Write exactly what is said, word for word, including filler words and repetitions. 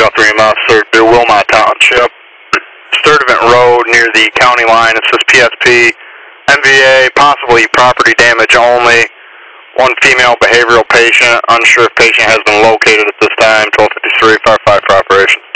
Guthrie E M S, or to Wilmot Township. Sturdivant Road near the county line. It says P S P, M V A, possibly property damage only. One female behavioral patient. Unsure if patient has been located at this time. twelve fifty-three, fire five for operation.